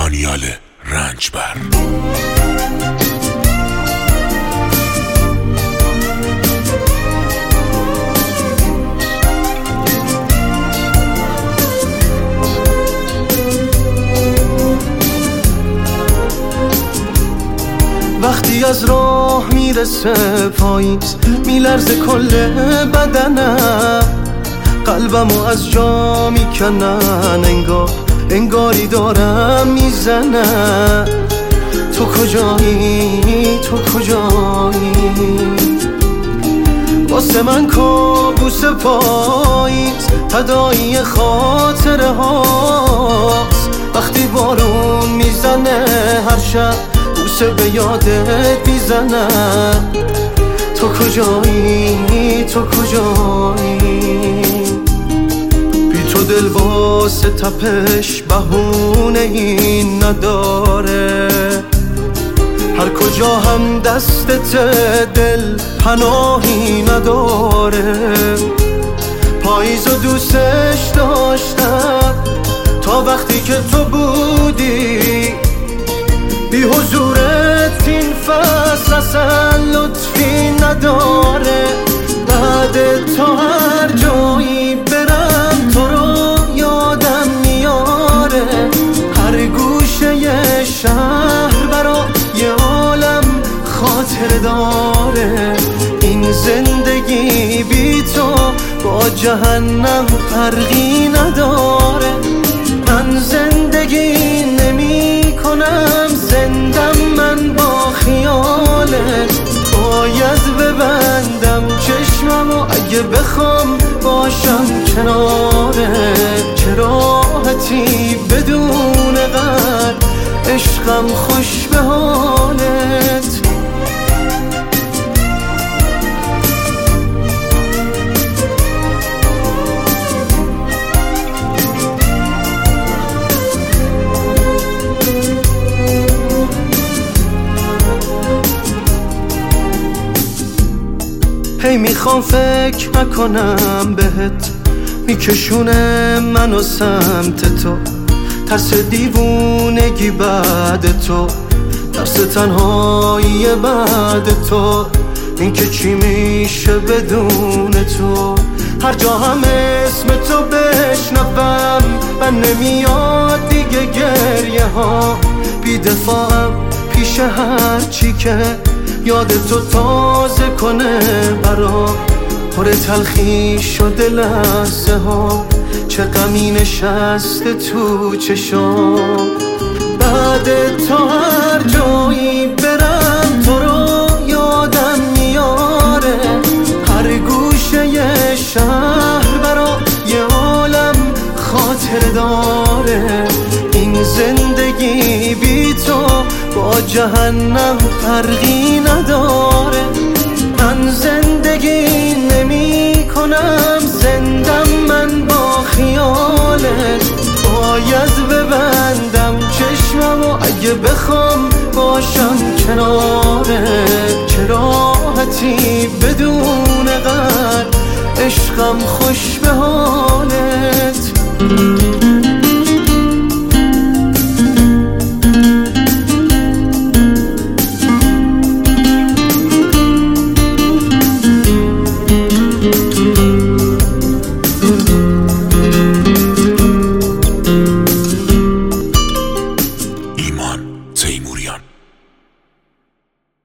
دانیال رنجبر. وقتی از راه میرسه پاییز میلرزه کل بدنم، قلبمو از جا میکنن انگاری دارم میزنم. تو کجایی تو کجایی، واسه من کابوس پاییز تداعی خاطره هاست. وقتی بارون میزنه هر شب بوسه به یادت میزنم. تو کجایی تو کجایی، بی تو دل واسه تپش بهونه این نداره. هر کجا هم دستت دل پناهی نداره. پاییزو دوستش داشتم تا وقتی که تو بودی، بی حضورت این فصل اصلا لطفی نداره. بعد تا هر جایی برم تو رو یادم میاره. هر گوشه ی شهر برا یه عالم خاطر داره. این زندگی بی تو با جهنم فرقی نداره. من زندگی نمی کنم، زندم من با خیالت. باید ببندم چشممو اگه بخوام باشم کناره. چه راحتی بدون قدر، عشقم خوش به حالت. هی میخوام فکر نکنم بهت، میکشونه منو سمت تو. ترس دیوونگی بعد تو، ترس تنهایی بعد تو. این که چی میشه بدون تو. هر جا هم اسم تو بشنوم من نمیاد دیگه گریه ها. بی دفاعم پیش هر چی که یاد تو تازه کنه برام. پر تلخی شده لحظه ها، چه غمی نشسته تو چشام. بعد تا هر جایی برم تو رو یادم میاره. هر گوشه ی شهر برا یه عالم خاطر داره. این زندگی بی تو با جهنم فرقی نداره. من زندگی نمی کنم، زندم من با خیالت. باید ببندم چشممو اگه بخوام باشم کناره. چه راحتی بدون قدر، عشقم خوش به حالت. ایمان تیموریان.